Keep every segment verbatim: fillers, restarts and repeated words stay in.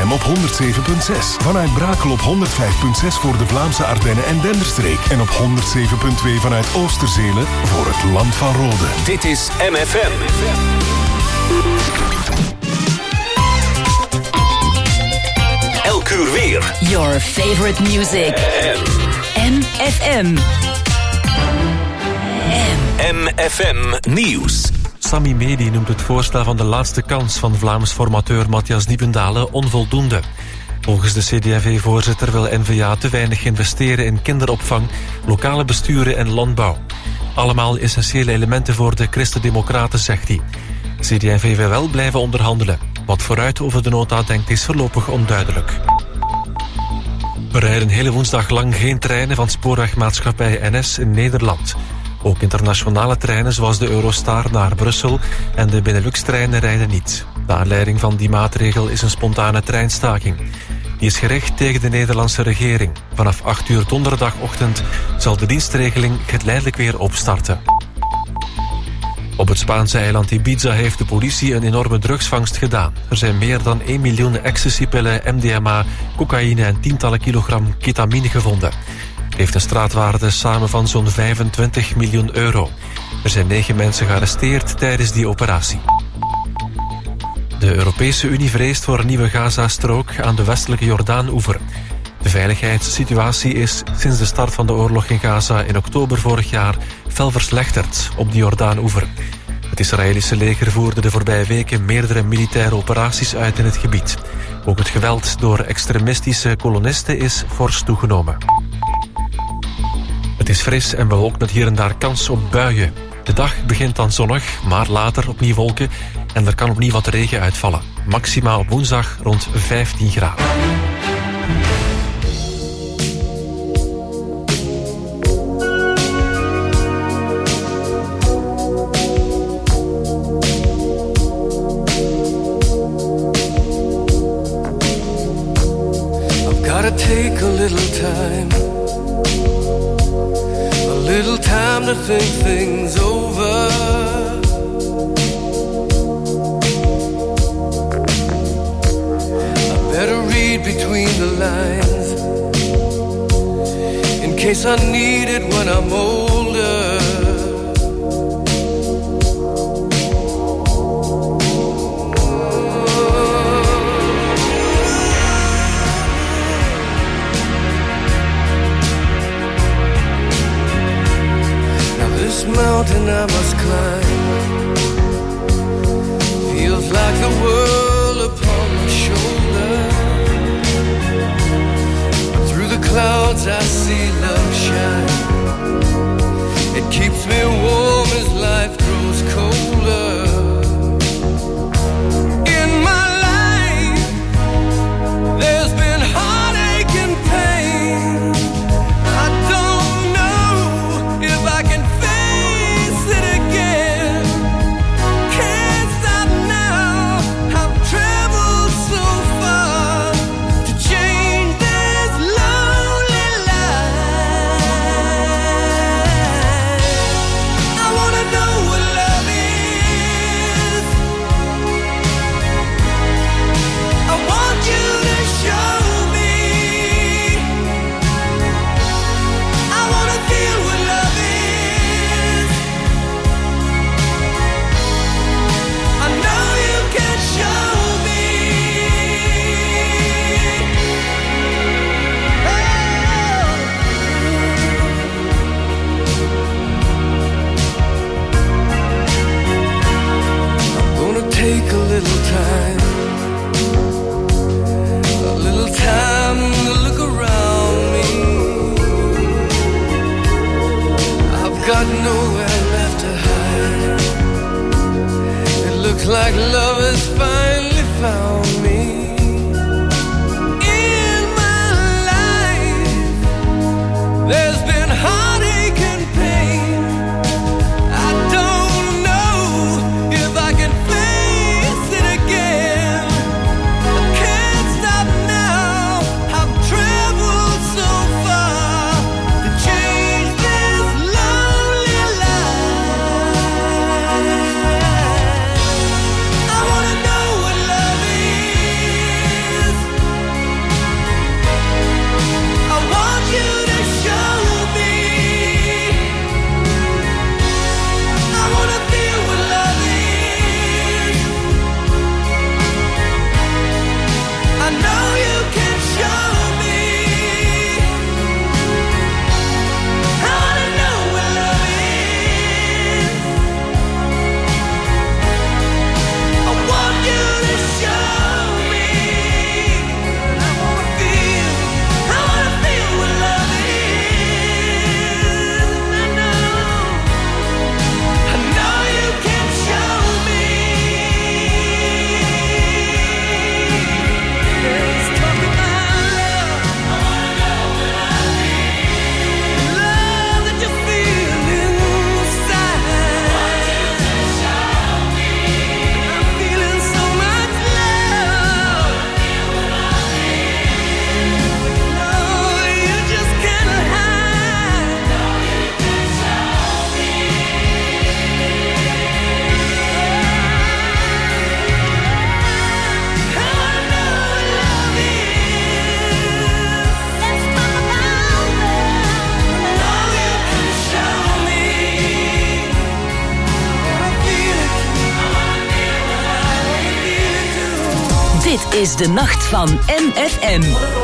M op honderd zeven komma zes. Vanuit Brakel op honderd vijf komma zes voor de Vlaamse Ardennen en Denderstreek. En op honderd zeven komma twee vanuit Oosterzelen voor het Land van Rode. Dit is M F M. Elk uur weer. Your favorite music. M F M. M F M Nieuws. Sami Medi noemt het voorstel van de laatste kans van Vlaams formateur Matthias Diependalen onvoldoende. Volgens de C D A V-voorzitter wil N V A te weinig investeren in kinderopvang, lokale besturen en landbouw. Allemaal essentiële elementen voor de Christen-Democraten, zegt hij. C D A V wil wel blijven onderhandelen. Wat vooruit over de nota denkt is voorlopig onduidelijk. Er rijden hele woensdag lang geen treinen van spoorwegmaatschappij N S in Nederland. Ook internationale treinen zoals de Eurostar naar Brussel en de Benelux-treinen rijden niet. De aanleiding van die maatregel is een spontane treinstaking. Die is gericht tegen de Nederlandse regering. Vanaf acht uur donderdagochtend zal de dienstregeling geleidelijk weer opstarten. Op het Spaanse eiland Ibiza heeft de politie een enorme drugsvangst gedaan. Er zijn meer dan één miljoen ecstasypillen, M D M A, cocaïne en tientallen kilogram ketamine gevonden. Het heeft een straatwaarde samen van zo'n vijfentwintig miljoen euro. Er zijn negen mensen gearresteerd tijdens die operatie. De Europese Unie vreest voor een nieuwe Gaza-strook aan de westelijke Jordaan-oever. De veiligheidssituatie is sinds de start van de oorlog in Gaza in oktober vorig jaar fel verslechterd op de Jordaan-oever. Het Israëlische leger voerde de voorbije weken meerdere militaire operaties uit in het gebied. Ook het geweld door extremistische kolonisten is fors toegenomen. Het is fris en bewolkt met hier en daar kans op buien. De dag begint dan zonnig, maar later opnieuw wolken en er kan opnieuw wat regen uitvallen. Maxima op woensdag rond vijftien graden. Take a little time, a little time to think things over. I better read between the lines, in case I need it when I'm older. Mountain I must climb feels like the world upon my shoulder. Through the clouds I see love shine. It keeps me warm as life grows colder. In my life there's been heartache and pain. I don't know if I can take a little time, a little time to look around me. I've got nowhere left to hide. It looks like love has finally found me. In my life, there's been heartache and pain. I don't know if I can know Dit is de nacht van M F M.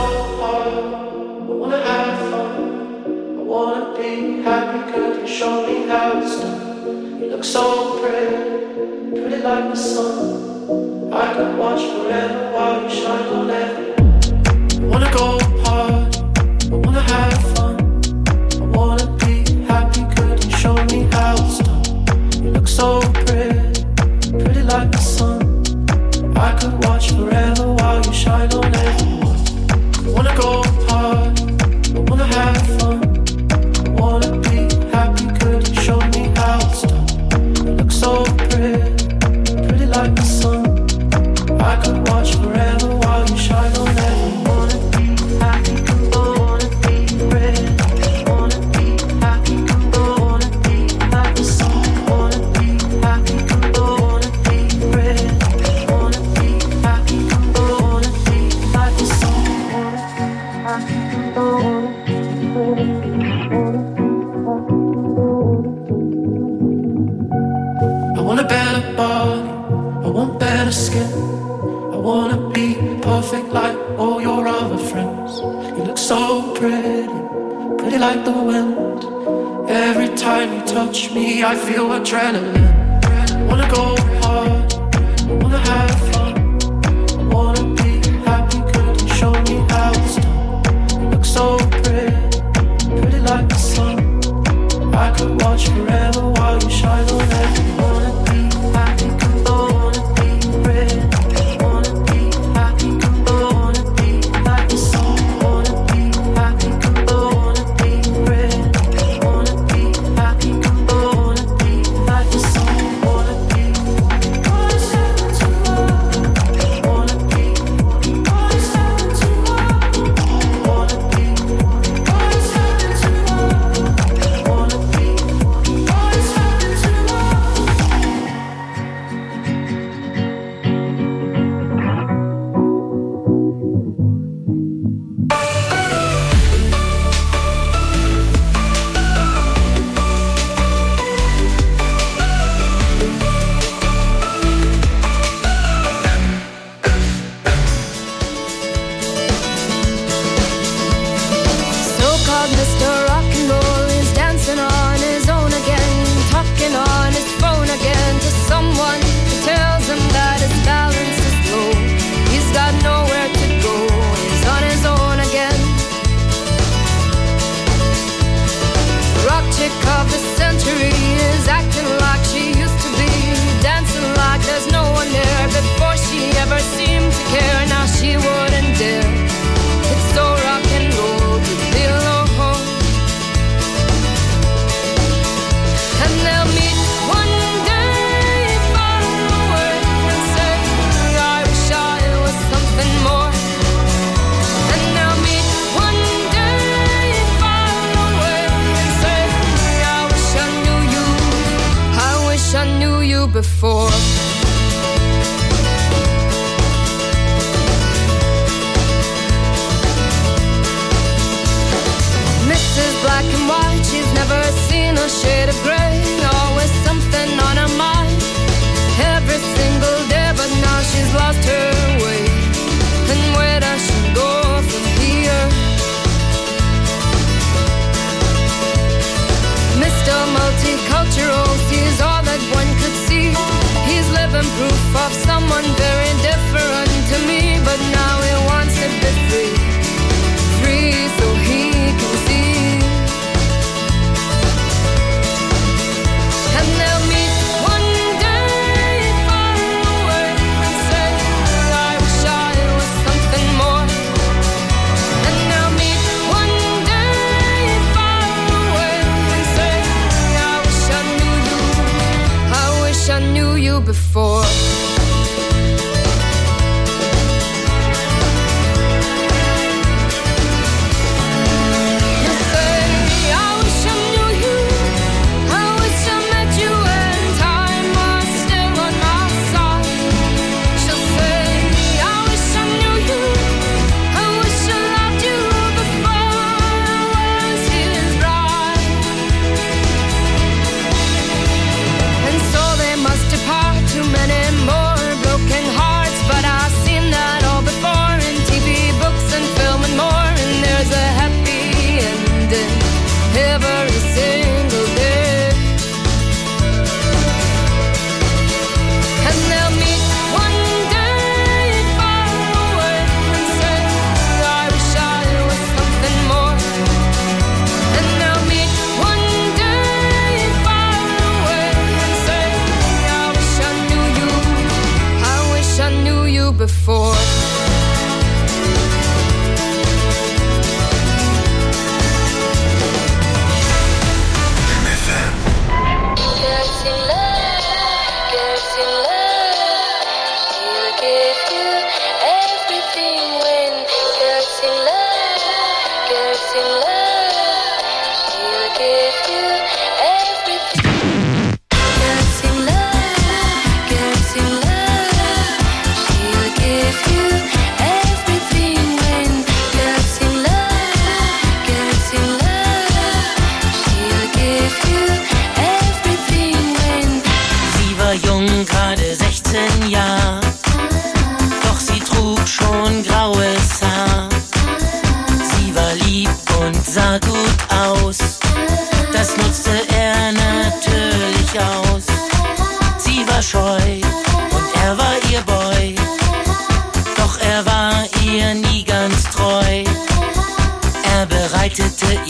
Before Missus Black and White, she's never seen a shade of grey. Always something on her mind every single day, but now she's lost her way. And with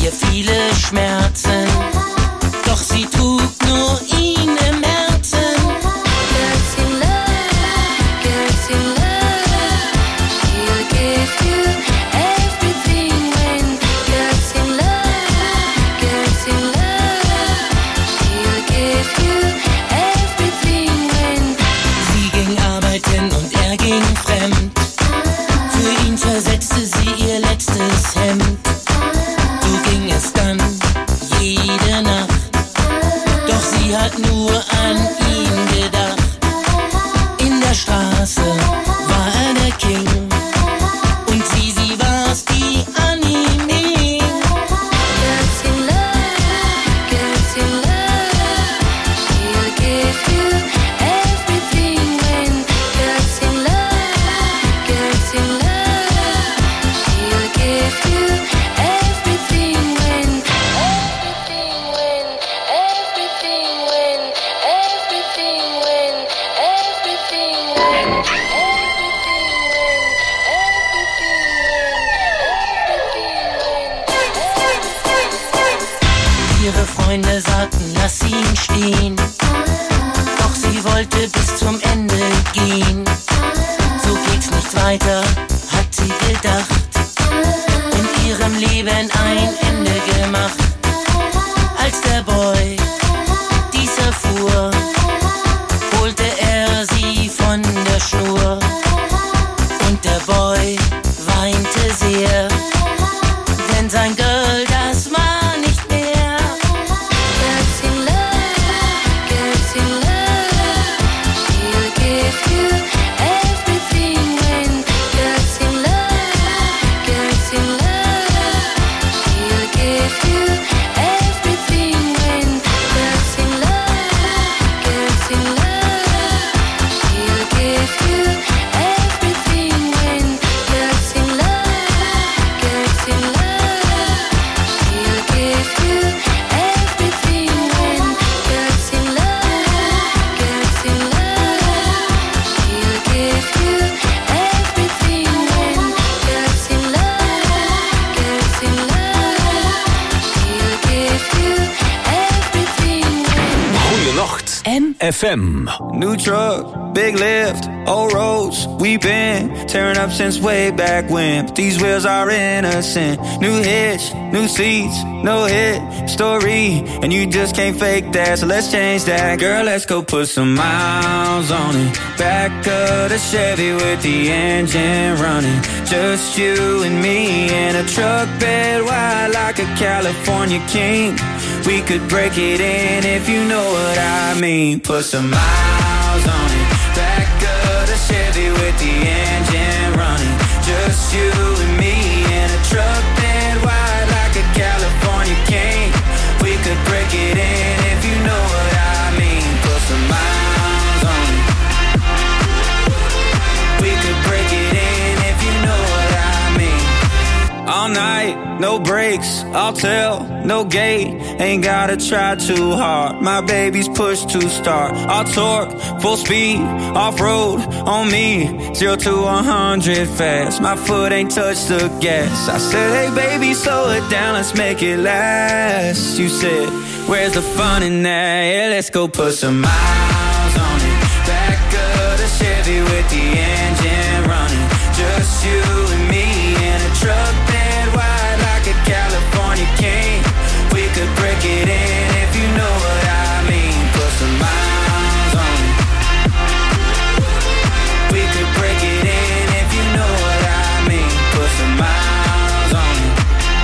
ihr viele Schmerzen, doch sie trug nur ihn im Herzen. Girls in love, girls in love, she'll give you everything when. Girls in love, girls in love, she'll give you everything when. Sie ging arbeiten und er ging fremd. Für ihn zersetzte sie ihr letztes Hemd. So ging es dann jede Nacht. Doch sie hat nur an ihn gedacht. In der Straße war er der King. Und sie, sie war's, die an ihm hing. Girls in love, girls in love, she'll give you everything when. Girls in love, girls in love, she'll give you everything when. Everything when, everything when, everything when, everything when, everything when, everything when, everything when. Ihre Freunde sagten, lass ihn stehen. Doch sie wollte bis zum Ende gehen. So geht's nicht weiter, hat sie gedacht. In ihrem Leben ein Ende gemacht. Als der Boy dies erfuhr, holte er sie von der Schnur. Und der Boy weinte sehr, denn sein Girl, das war nicht mehr. Girls in love, girls in love, she'll give you everything when. Girls in love, girls in love, she'll give you everything when. Girls in love, girls in love, she'll give you everything when. Girls in love, girls in love, she'll give you everything when. Girls in love, girls in love, she'll give you everything when. Girls in love, girls in love, she'll give you everything when. Goeienacht. M. F M. New truck, big lift, old roads, we been tearing up since way back when. But these wheels are innocent. New hitch, new seats, no hit story, and you just can't fake that. So let's change that, girl. Let's go put some miles on it. Back of the Chevy with the engine running. Just you and me in a truck bed wide like a California king. We could break it in if you know what I mean. Put some miles on it. Back of the Chevy with the engine running. Just you and me in a truck bed wide like a California king. We could break it in if you know what I mean. Put some miles on it. We could break it in if you know what I mean. All night, no brakes, I'll tell, no gate. Ain't gotta try too hard. My baby's push to start. I'll torque, full speed, off-road on me. Zero to a hundred fast. My foot ain't touched the gas. I said, hey baby, slow it down, let's make it last. You said, where's the fun in that? Yeah, let's go put some miles on it. Back of the Chevy with the engine running. Just you and me in a truck bed wide like a California king. We could break it in if you know what I mean. Put some miles on it. We could break it in if you know what I mean. Put some miles on it.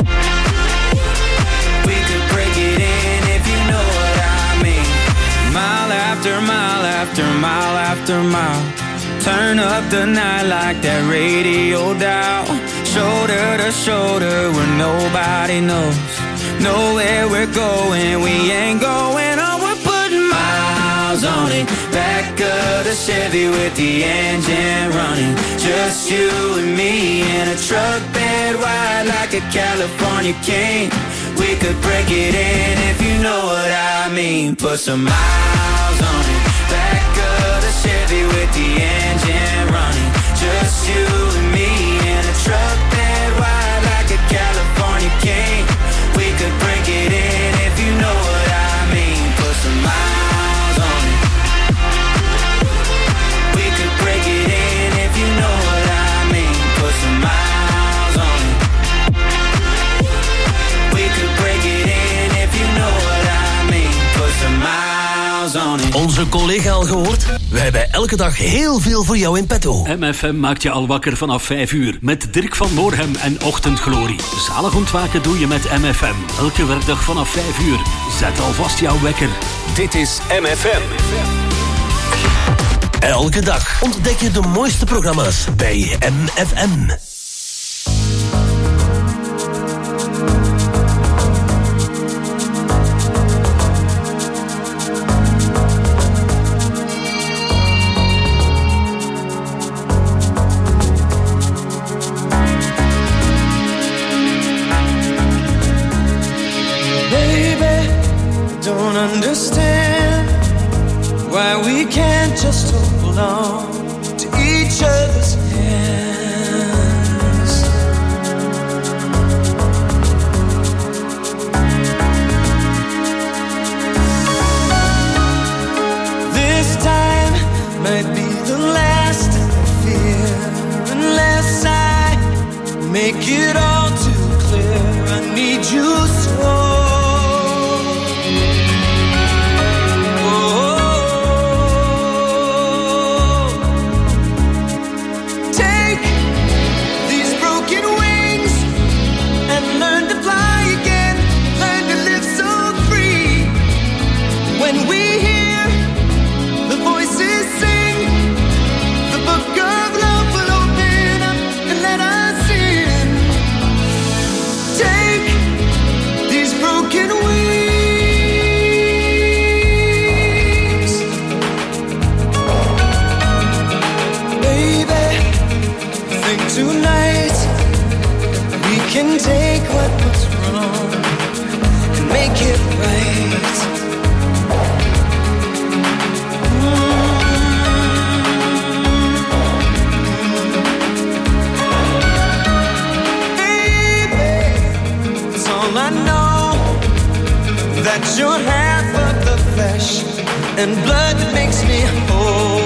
We could break it in if you know what I mean. Mile after mile after mile after mile. Turn up the night like that radio dial. Shoulder to shoulder where nobody knows. Know where we're going, we ain't going on. We're putting miles on it. Back of the Chevy with the engine running. Just you and me in a truck bed wide like a California king. We could break it in if you know what I mean. Put some miles on it. Back of the Chevy with the engine running. Just you and me in a truck bed wide like a California king. We collega al gehoord? Wij hebben elke dag heel veel voor jou in petto. M F M maakt je al wakker vanaf vijf uur. Met Dirk van Moorhem en Ochtendglorie. Zalig ontwaken doe je met M F M. Elke werkdag vanaf vijf uur. Zet alvast jouw wekker. Dit is M F M. Elke dag ontdek je de mooiste programma's bij M F M. Understand why we can't just hold on to each other's hands. This time might be the last I fear, unless I make it all too clear. I need you so. Can take what was wrong and make it right. Mm-hmm. Baby, it's all I know, that you're half of the flesh and blood that makes me whole.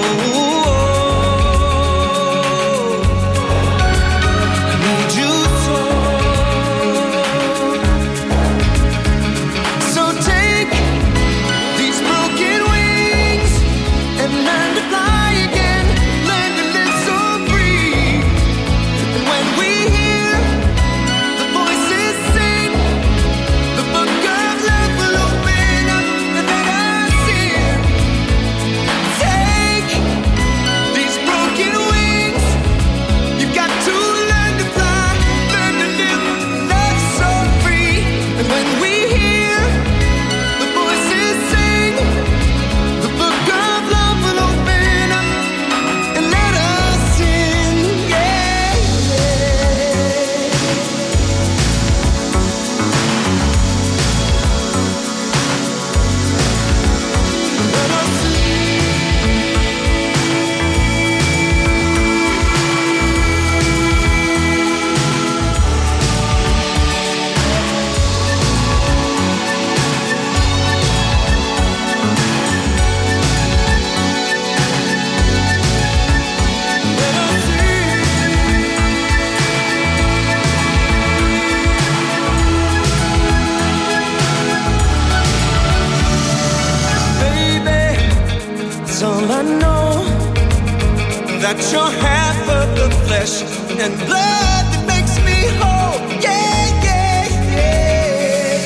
That you're half of the flesh and blood that makes me whole. Yeah, yeah, yeah.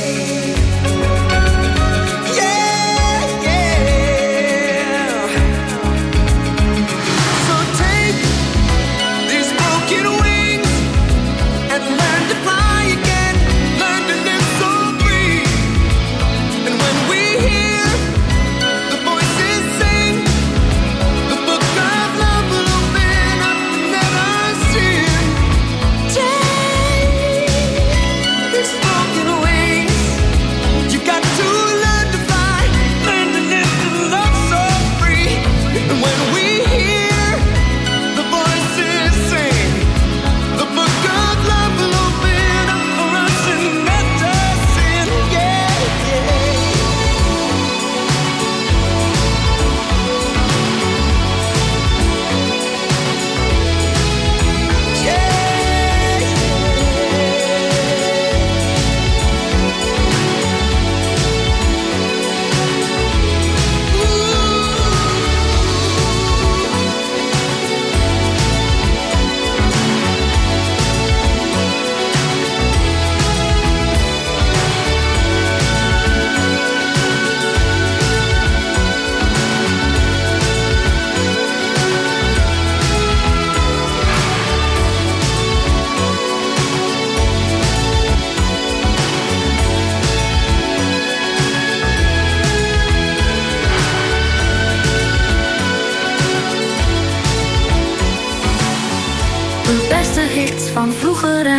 Yeah, yeah. So take these broken wings and learn to fly again. Learn to live so free. And when we hear the voices sing, the book of love will open up and let us in.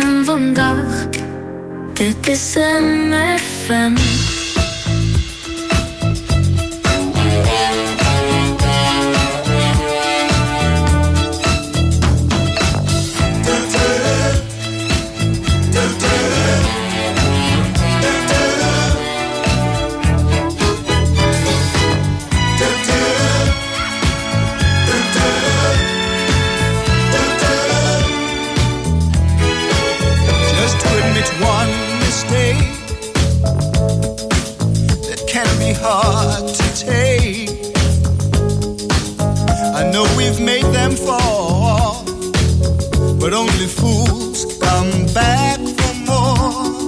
en vandaag. Dit is M F M. Hard to take. I know we've made them fall, but only fools come back for more.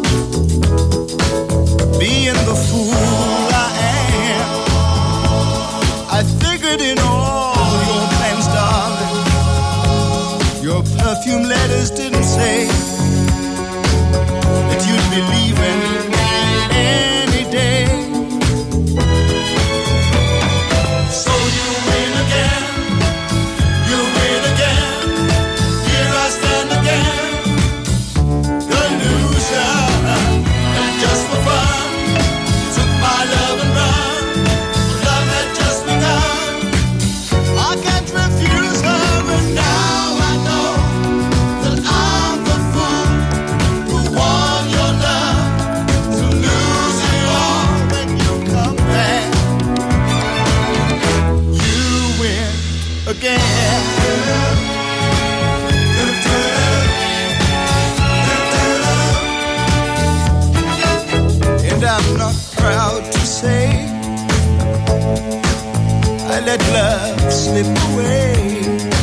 Being the fool I am, I figured in all your plans, darling, your perfume letters didn't say that you'd be leaving any day. I'm not proud to say I let love slip away.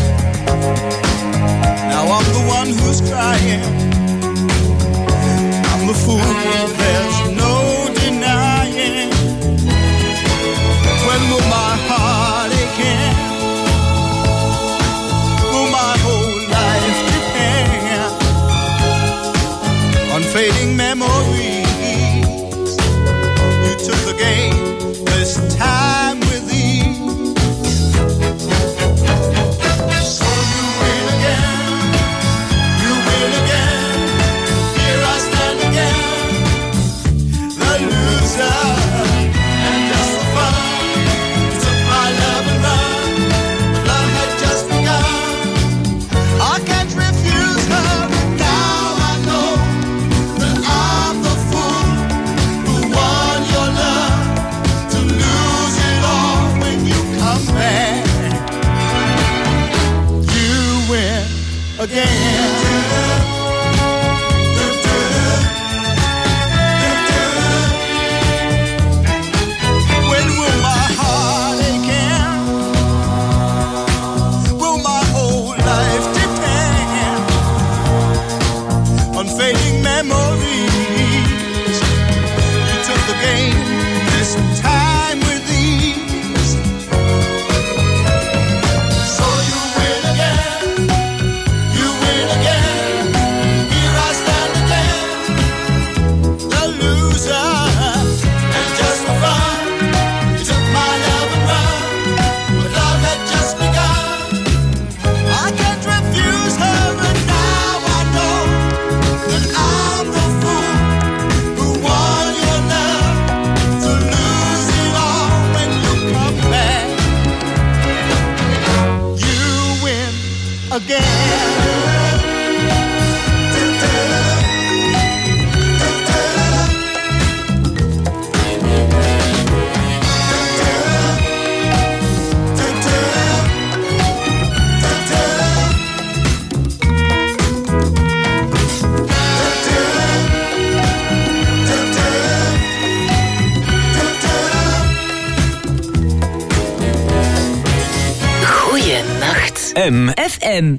Now I'm the one who's crying, I'm the fool, there's no denying. When will my heart again? Will my whole life depend on fading memories? Took the game this time with ease. So you win again, you win again. Here I stand again, the loser. And just for fun, you took my love and run. But love had just begun. I can't refuse her, but now I know that I'm the fool who won your love, to lose it all when you come back. You win again. When will my heart again? Will my whole life depend on fading memories? You took the game this time with ease. So you win again, you win again. Here I stand again, the loser. And just for fun, you took my love and run. But love had just begun. I can't refuse her, but now I know that I'm the fool who won your love, to lose it all when you come back. You win again. Goeienacht. M F M.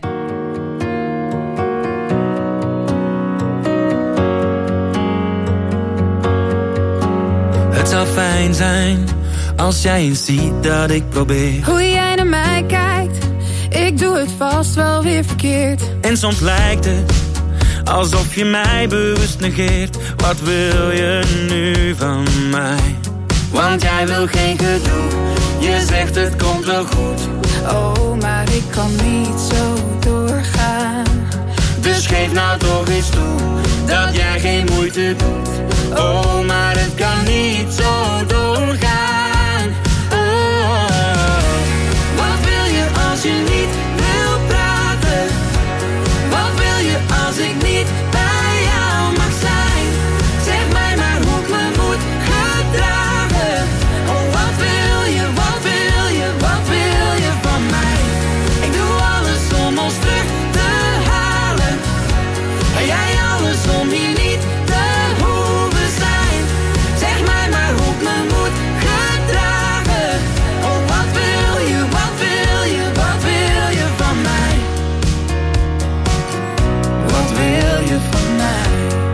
Het zou fijn zijn als jij eens ziet dat ik probeer. Hoe jij naar mij kijkt, ik doe het vast wel weer verkeerd. En soms lijkt het alsof je mij bewust negeert. Wat wil je nu van mij? Want jij wil geen gedoe, je zegt het komt wel goed. Oh, maar ik kan niet zo doorgaan. Dus geef nou toch eens toe dat jij geen moeite doet. Oh, maar het kan niet zo doorgaan. Oh, wat wil je als je niet wil praten? Wat wil je als ik niet bij jou mag zijn? Zeg mij maar hoe ik me moet gedragen. Oh, wat wil je, wat wil je, wat wil je van mij? Ik doe alles om ons terug te halen. En jij alles om hier niet te hoeven zijn. Zeg mij maar hoe ik me moet gedragen. Oh, wat wil je, wat wil je, wat wil je van mij? Wat wil je van mij?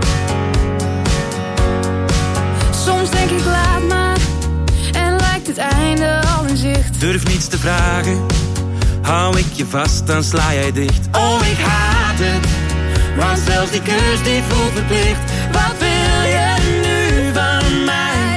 Soms denk ik laat maar en lijkt het einde al in zicht. Durf niets te vragen, hou ik je vast, dan sla jij dicht. Oh, ik haat het, want zelfs die kus die voelt verplicht. Wat wil je nu van mij?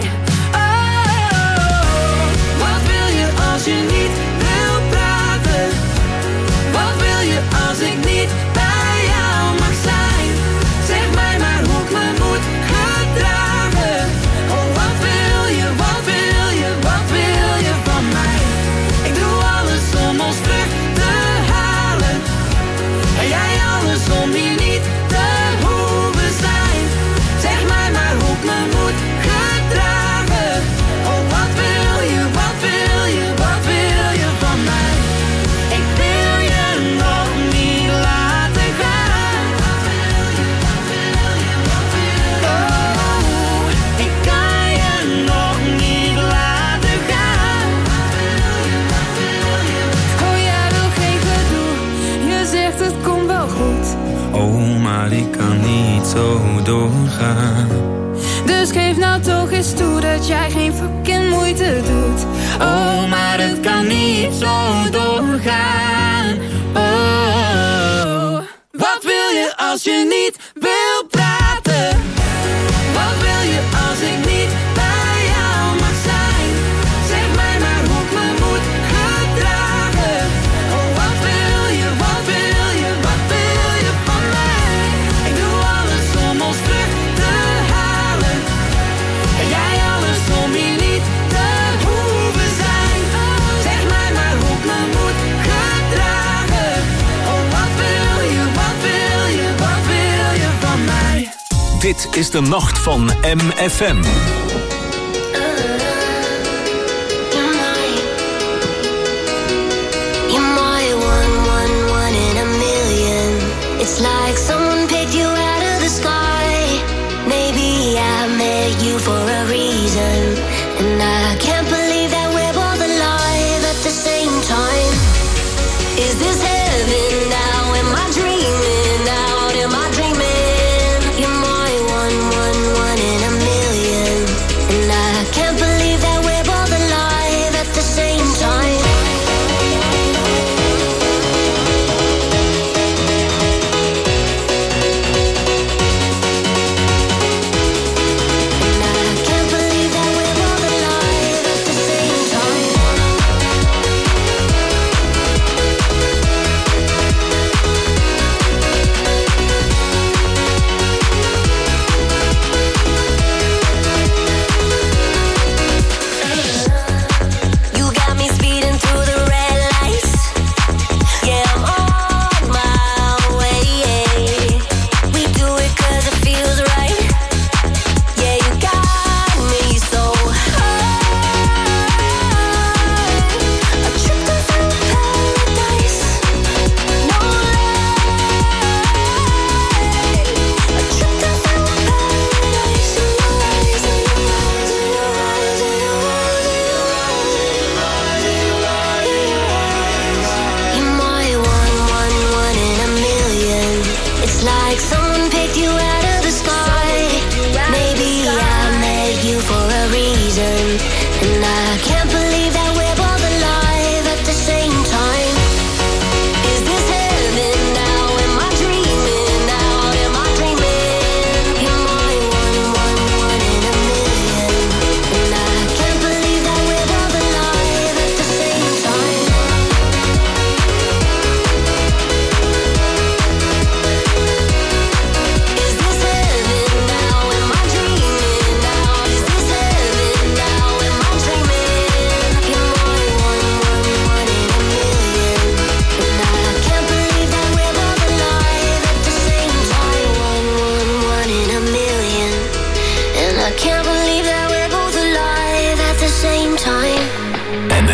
Oh, wat wil je als je niet wil praten? Wat wil je als ik niet bij jou mag zijn? Zeg mij maar hoe ik me moet gedragen. Oh, wat wil je, wat wil je, wat wil je van mij? Ik doe alles om ons terug te halen. En jij alles om hier niet te hoeven zijn. Zeg mij maar hoe ik me moet gedragen. Oh, wat wil je, wat wil je, wat wil je van mij? Ik wil je nog niet laten gaan. Oh, ik kan je nog niet laten gaan. Oh, jij wil geen gedoe, je zegt het komt wel goed. Oh, maar ik kan niet zo doorgaan. Dus geef nou toch eens toe dat jij geen fucking moeite doet. Oh, maar het kan niet zo doorgaan. Oh, wat wil je als je niet wil praten? Wat wil je als ik niet bij jou mag zijn? Zeg mij maar hoe ik me moet gedragen. Oh, wat wil je, wat wil je, wat wil je van mij? Ik doe alles om ons terug te halen. En jij alles om hier niet te hoeven zijn. Zeg mij maar hoe ik me moet gedragen. Oh, wat wil je, wat wil je, wat wil je van mij? Dit is de nacht van M F M. You're my one, one, one in a million. It's like someone picked you out of the sky. Maybe I met you for a reason. And I can't believe that we're both alive at the same time. Is this heaven now? Am I dreaming out? Am I dreaming? You're my one, one, one in a million. And I can't believe that we're both alive at the same time.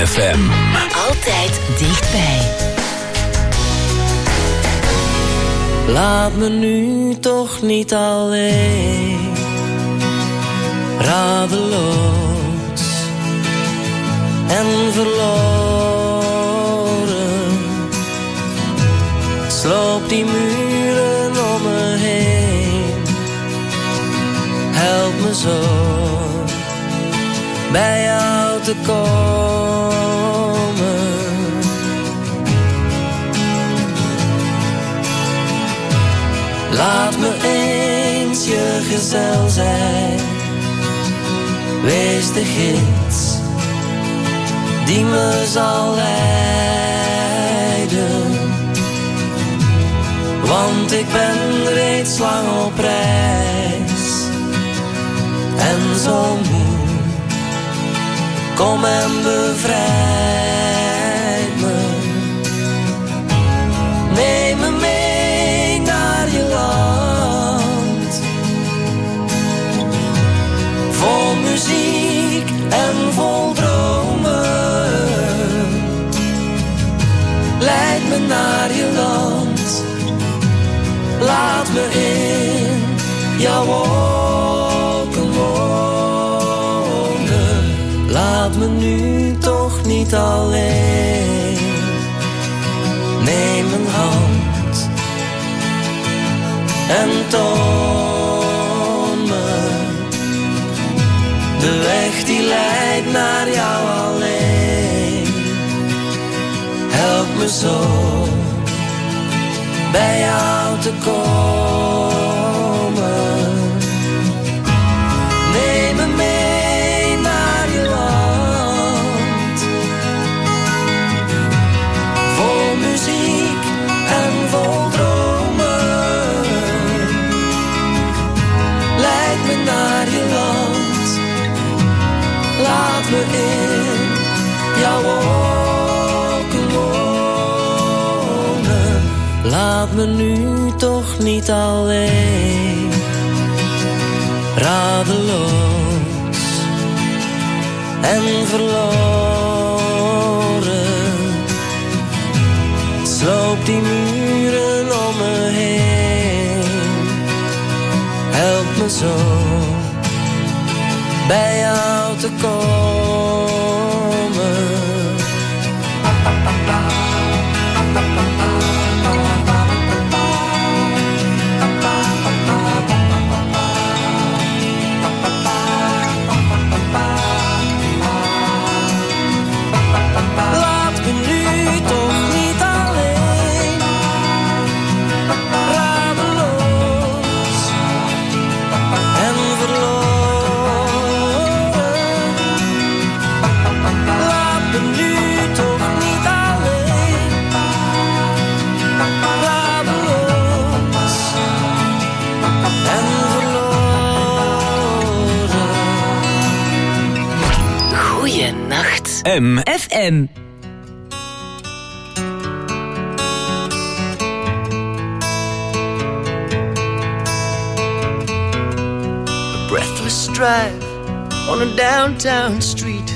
F M. Altijd dichtbij. Laat me nu toch niet alleen, radeloos en verloren. Sloop die muren om me heen, help me zo bij jou te komen. Laat me eens je gezel zijn, wees de gids die me zal leiden. Want ik ben reeds lang op reis en zo moe. Kom en bevrijd me. Neem me mee naar je land, vol muziek en vol dromen. Leid me naar je land, laat me in jouw wolken wonen. Laat me nu toch niet alleen. Neem mijn hand en toon me de weg die leidt naar jou alleen. Help me zo bij jou te komen. Neem me mee naar je land, vol muziek en vol dromen. Leid me naar je land, laat me in jouw wolken wonen. Laat me nu toch niet alleen, radeloos en verloren. Sloop die muren om me heen, help me zo bij jou te komen. M F M. A breathless drive on a downtown street.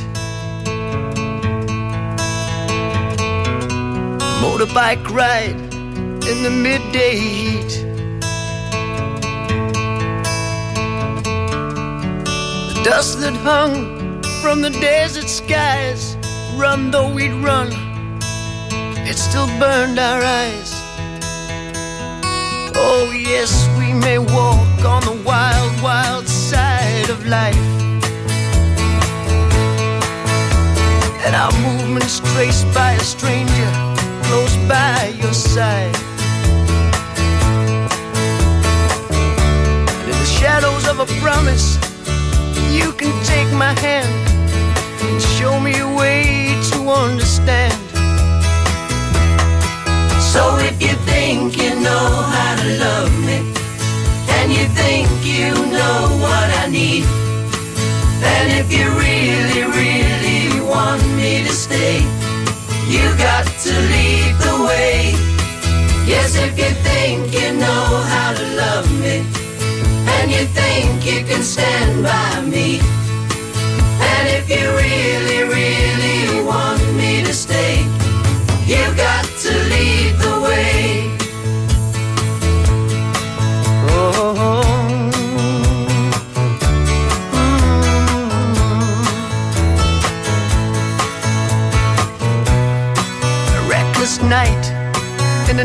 Motorbike ride in the midday heat. The dust that hung from the desert skies, run though we'd run, it still burned our eyes. Oh yes, we may walk on the wild, wild side of life, and our movements traced by a stranger close by your side. And in the shadows of a promise, you can take my hand and show me a way to understand. So if you think you know how to love me, and you think you know what I need, and if you really, really want me to stay, you got to lead the way. Yes, if you think you know how to love me, and you think you can stand by me, and if you really, really want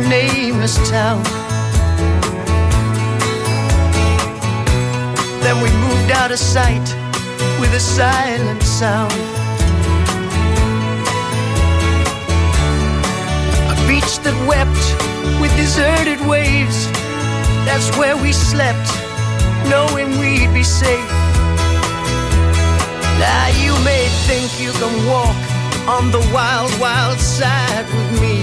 nameless town. Then we moved out of sight with a silent sound. A beach that wept with deserted waves. That's where we slept, knowing we'd be safe. Now you may think you can walk on the wild, wild side with me,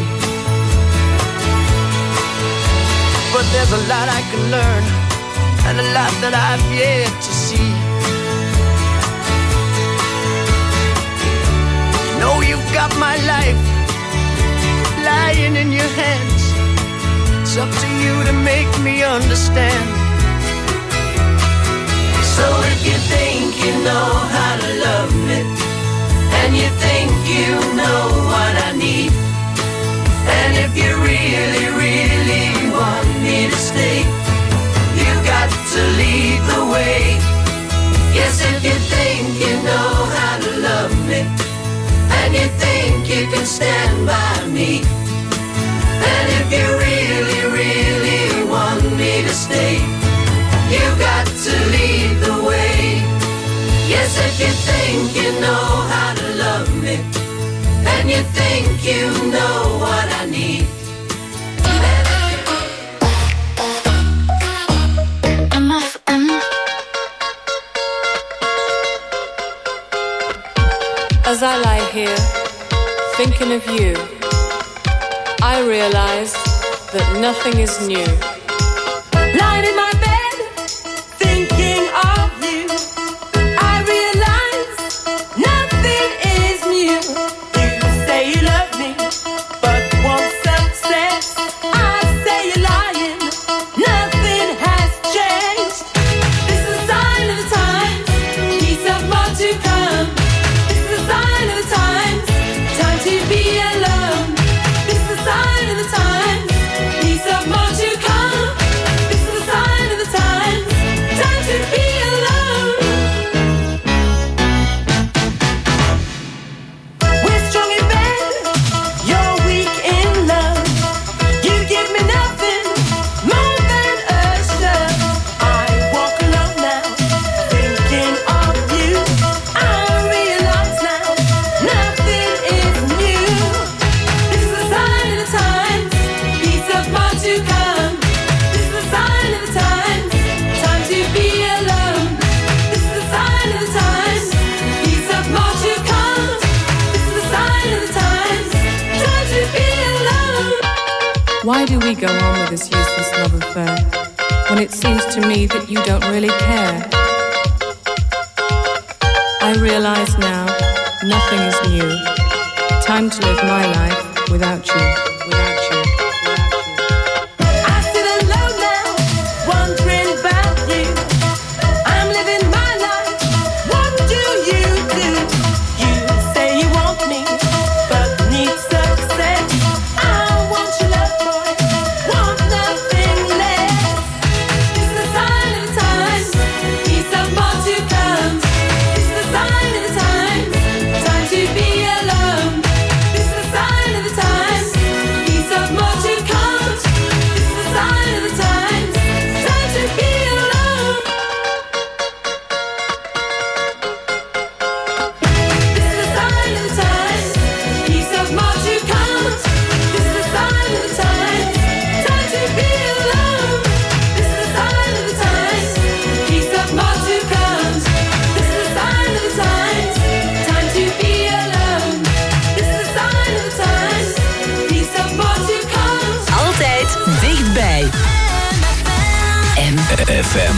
but there's a lot I can learn and a lot that I've yet to see. You know you've got my life lying in your hands. It's up to you to make me understand. So if you think you know how to love me, and you think you know what I need, and if you really, really want me to stay, you got to lead the way. Yes, if you think you know how to love me, and you think you can stand by me, and if you really, really want me to stay, you got to lead the way. Yes, if you think you know how to love me, and you think you know what I need. M F M. As I lie here, thinking of you, I realize that nothing is new. Lying in my bed, thinking of you, I realize nothing is new. You say you love me, but want success. I say you're lying, nothing has changed. This is a sign of the times, peace of more to come. This is a sign of the times, time to be alone. This is a sign of the times, peace of more to come. This is a sign of the times, time to be alone. We're strong in bed, you're weak in love. You give me nothing more than a shove. I walk alone now, thinking of you. I realize now, nothing is new. This is a sign of the times, peace of more to come. This is a sign of the times, time to be alone. This is a sign of the times, peace of more to come. This is a sign of the times, time to be alone. Why do we go on with this useless love affair when it seems to me that you don't really care? I realize now nothing is new. Time to live my life without you, without you, without you. I sit alone now, wondering about you. I'm living my life, what do you do? You say you want me, but need success. I want your love, boy, want nothing less. This is a sign of the times, peace of more to come. This is a sign of the times, time to be alone. This is a sign of the times, peace of more to come. This is a sign of the times, time to be alone. This is a sign of the times, peace of more to come. This is a sign of the times, time to be alone. This is a sign of the times, peace of more to come. This is a sign of the times, time to be alone. This is a sign of the times, peace of more to come. Altijd dichtbij. M F M.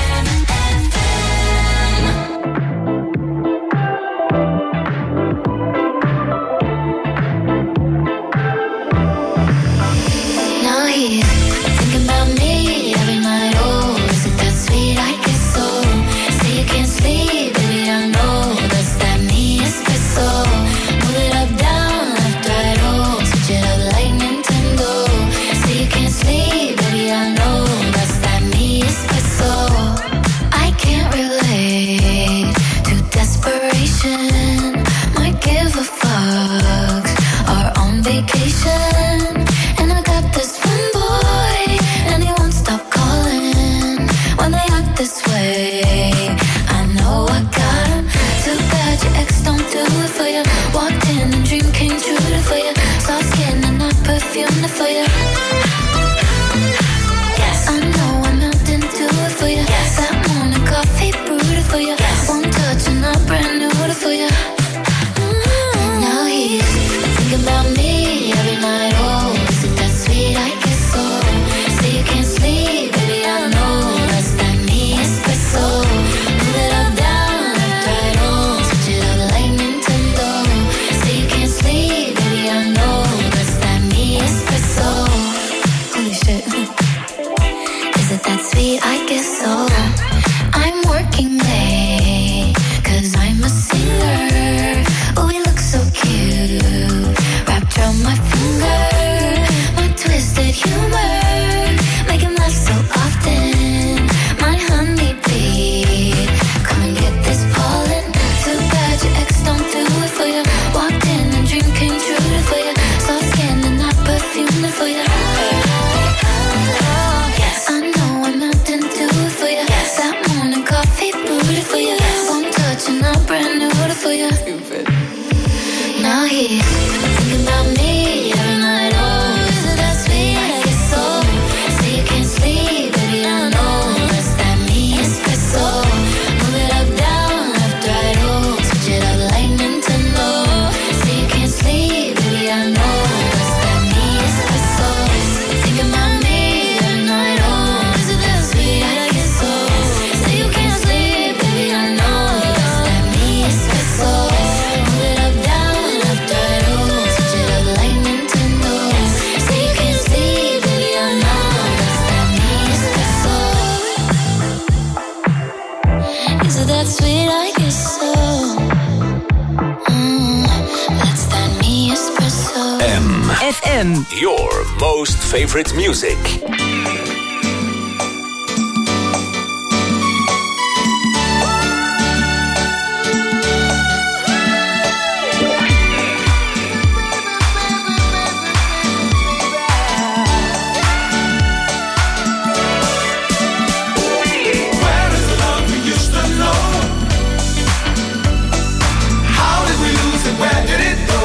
Now here, thinking about me every night. Oh, is it that sweet? I guess so. Say you can't sleep, baby, I know. Does that mean it's so? Move it up, down, left, right, oh. Switch it up like Nintendo. Say you can't sleep, baby, I know. Does that mean it's so? this way. I know I got 'em. Too bad your ex don't do it for you. Walked in and dream came true for you. Soft skin and not perfume for you. Yes, I know I melt into it for you. Yes, that morning coffee brewed for you. Yes, one touch and I'm brand new for you. Mm-hmm. Now he's thinking about me every night. Oh, is it that sweet? I guess so. Say you can't sleep, baby, I know that's that me espresso. Move it up, down, left, right, oh, switch it up like Nintendo. Say you can't sleep, baby, I know that's that me espresso. Holy shit. Is it that sweet? I guess so. I'm working late, cause I'm a singer. Oh, we look so cute, wrapped around my finger. My twisted humor, make him laugh so often. My honeybee, come and get this pollen. Too bad your ex don't do it for you. Walked in and dream came true for you. Soft skin and not perfume for you. Yes, I know I'm not into it for you. Yes, that morning coffee brewed for you. One touch and I'm brand new for you. Stupid. Now he's thinking about me every night. Oh, is it that sweet? I guess so. Say you can't sleep, baby, I know that's that me espresso. Move it up, down, left, right, oh, switch it up like Nintendo. Say you can't sleep, baby, I know that's that me espresso. Thinking about me every night. Oh, is it that sweet? I guess so. Say you can't sleep, baby, I know that's that me espresso. Move it up, down, left, right, oh, switch it up like Nintendo. Say you can't sleep, baby, I know that's that me espresso. Is it that sweet? I guess so. Mm, that's that me espresso. M. F M. Your most favorite music. Where is the love we used to know? How did we lose it? Where did it go?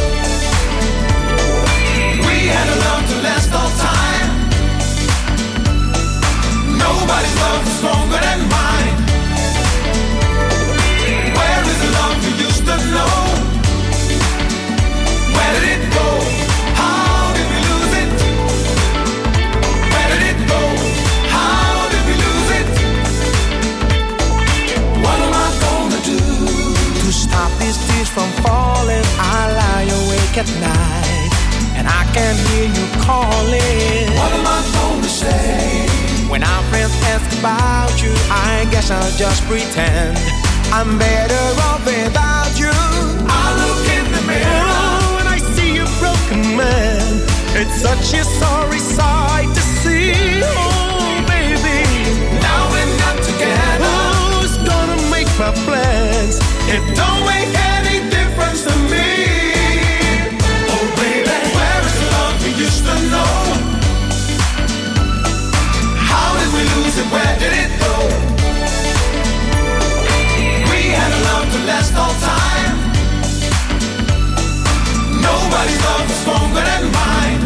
We had a love to last all time. Nobody's love is stronger than mine. Where is the love we used to know? Where did it go? How did we lose it? Where did it go? How did we lose it? What am I gonna do To stop these tears from falling, I lie awake at night, and I can hear you calling. What am I gonna say? When our friends ask about you, I guess I'll just pretend I'm better off without you. I look in the mirror. Oh, and I see a broken man. It's such a sorry sight to see. Oh, baby. Now we're not together. Oh, it's gonna make my plans. It don't make any difference to me. Oh baby, where is the love we used to know? How did we lose it? Where did it go? We had a love to last all time. Nobody's love is stronger than mine.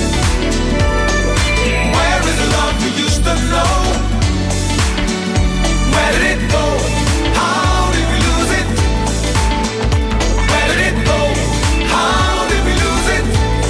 Where is the love we used to know? Where did it go? How did we lose it? Where did it go? How did we lose it?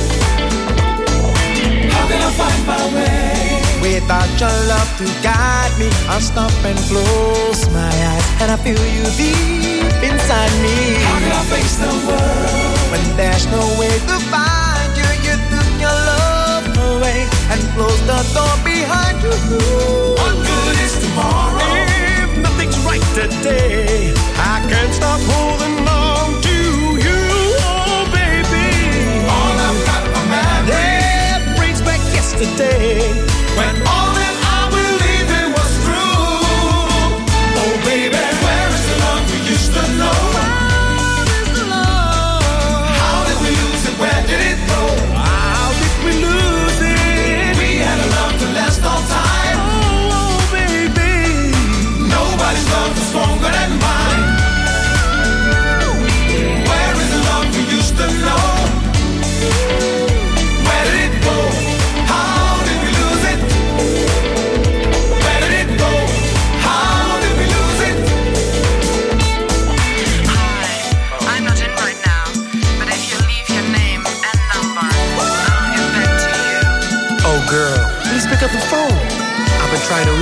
How can I find my way? Without your love to guide me, I'll stop and close my eyes, and I feel you deep inside me. How can I face the world? When there's no way to find you, you took your love away and closed the door behind you. What good is tomorrow? If nothing's right today, I can't stop holding on to you, oh baby. All I've got are memories. That brings back yesterday, when all that I believed in was true. Oh baby, where is the love we used to know? Where is the love? How did we lose it? Where did it go? How did we lose it? We had a love to last all time. Oh, oh baby.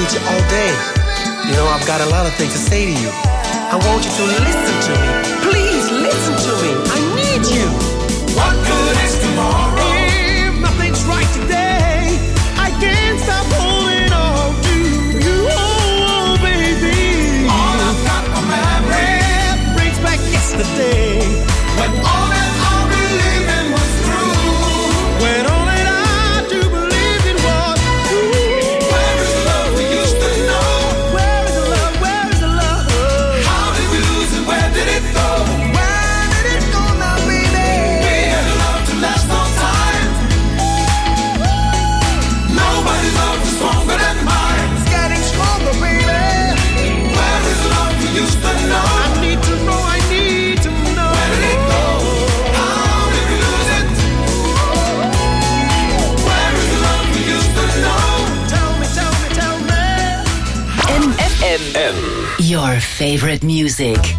need you all day. You know, I've got a lot of things to say to you. I want you to listen to me. Please listen to me. I need you. What good is tomorrow? If nothing's right today, I can't stop holding on to you, oh, baby. All I've got are memories. Brings back yesterday, when all that I believed in was true. when all that I do believe in was true. Where is the love we used to know? Where is the love? Where is the love? How did we lose it? Where did it go? Where did it go now, baby? We had a love to last all time. Nobody's love is stronger than mine. It's getting stronger, baby. Where is the love we used to know? I need to know, I need to know. Where did it go? How did we lose it? Where is the love we used to know? Tell me, tell me, tell me. M F M. M. Your favorite music.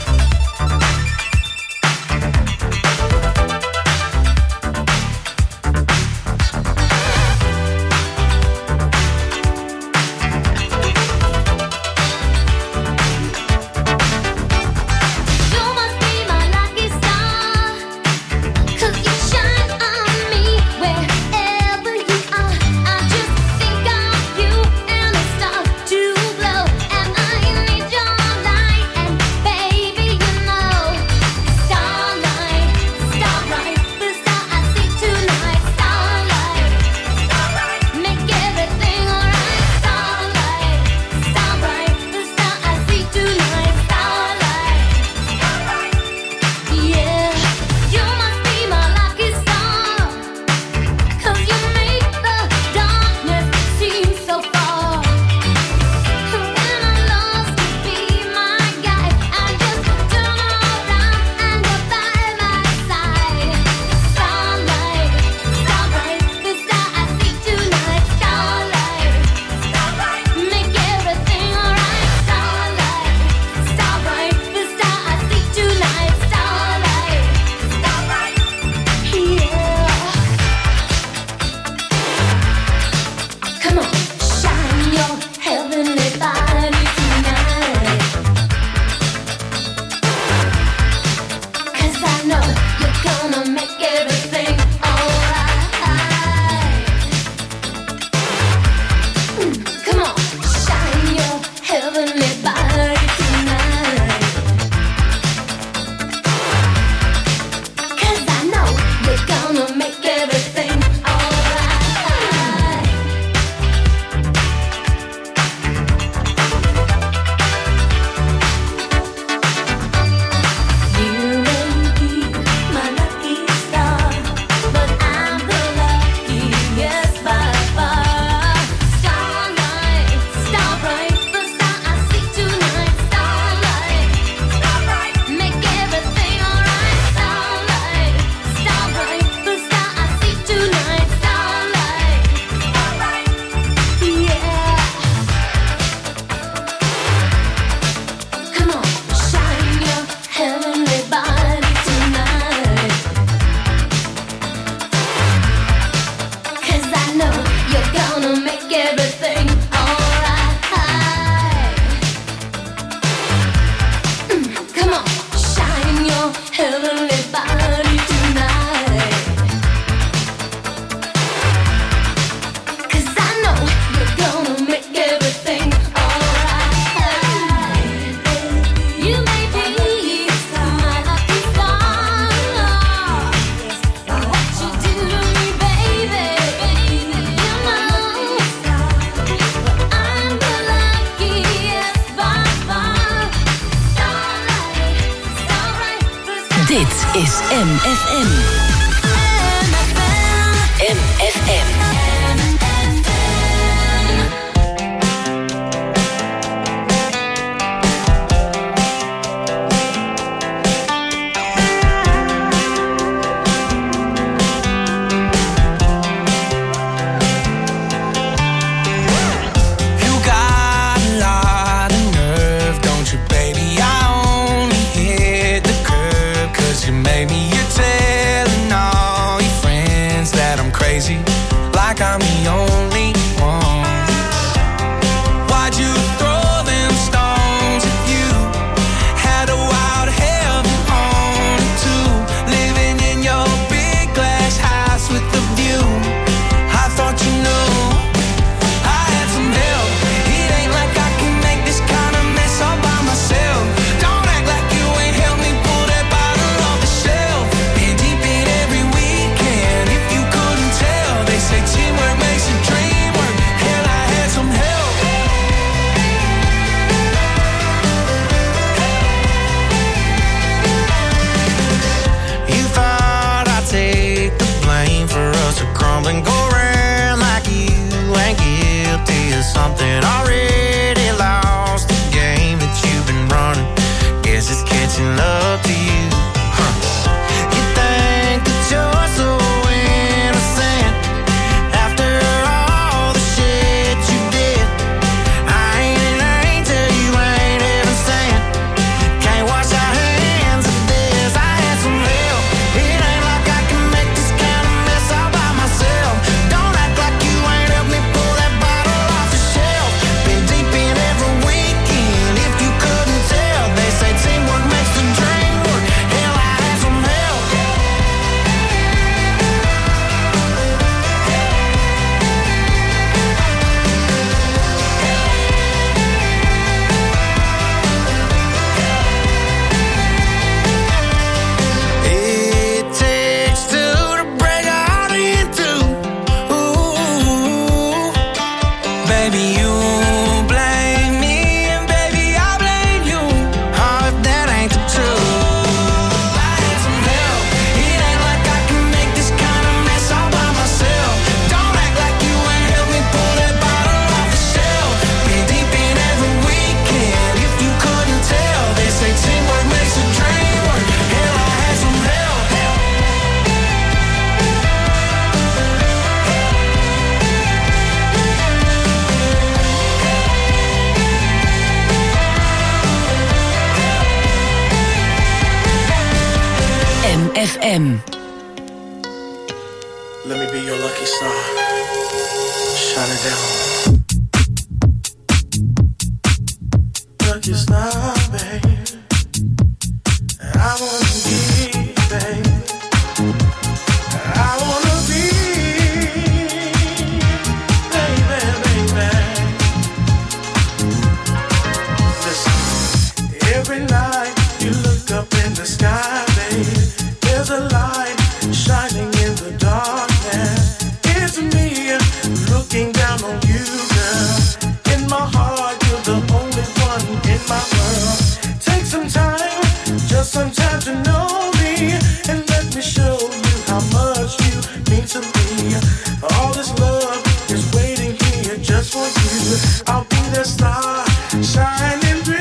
You must be my lucky star, 'cause you shine on me wherever you are. I just think of you and it starts to glow, and I need your light. And baby, you know, starlight, starlight, the star I see tonight. Starlight, starlight, make everything alright. Starlight, starlight, the star I see tonight. Starlight. Yeah, you must be my lucky star, 'cause you make the darkness seem so far. When I'm lost, you be my guide. I just turn around and you're by my side. Starlight, starlight, the star I see tonight. Starlight, starlight, make everything alright. Starlight, starlight, the star I see tonight. Starlight, starlight, yeah. Come on, shine your heavenly body tonight, 'cause I know you're gonna make everything alright. Mm, come on, shine your heavenly body tonight, 'cause I know you're gonna make everything alright. You may be my lucky star, but I'm the luckiest by far. Starlight, starbright, the star I see tonight. Starlight, starbright, make everything alright. Starlight, starbright, the star I see tonight. Starlight, starbright, yeah. Come on, shine your heavenly body tonight, 'cause I know you're gonna make everything alright. Mm, come on, shine your heavenly body tonight, 'cause I know you're gonna make everything alright. You may be my lucky star. What you do to me, baby, you know, I'm the luckiest by far. Starlight, starlight, Dit is M F M. M F M. You got a lot of nerve, don't you, baby? I only hit the curb 'cause you made me. You're telling all your friends that I'm crazy, like something already lost. The game that you've been running, guess it's catching up to you. Huh. You think that you're so innocent after all the shit you did. I ain't an angel, you ain't even saying. Can't wash our hands of this. I had some help. It ain't like I can make this kind of mess all by myself. Don't act like you ain't helped me pull that bottle off the shelf. Been deep in every weekend, if you couldn't tell. They say teamwork makes the dream work. Hell, I had some help. It takes two to break a heart in two. Ooh, baby, you blame me, and baby, I blame you. Oh, if that ain't the truth. I had some help. It ain't like I can make this kind of mess all by myself. Don't act like you ain't helped me pull that bottle off the shelf. Been deep in every weekend, if you couldn't tell. They say teamwork makes a dream work. Hell, I had some help. M F M. Let me be your lucky star. Shine it down. Lucky star, babe. I wanna be, babe. I wanna be, baby, baby. Listen, every night you look up in the sky, babe. There's a light shining in the darkness. It's me looking down on you, girl. In my heart, you're the only one in my world. Take some time, just some time to know me, and let me show you how much you mean to me. All this love is waiting here just for you. I'll be the star, shining through.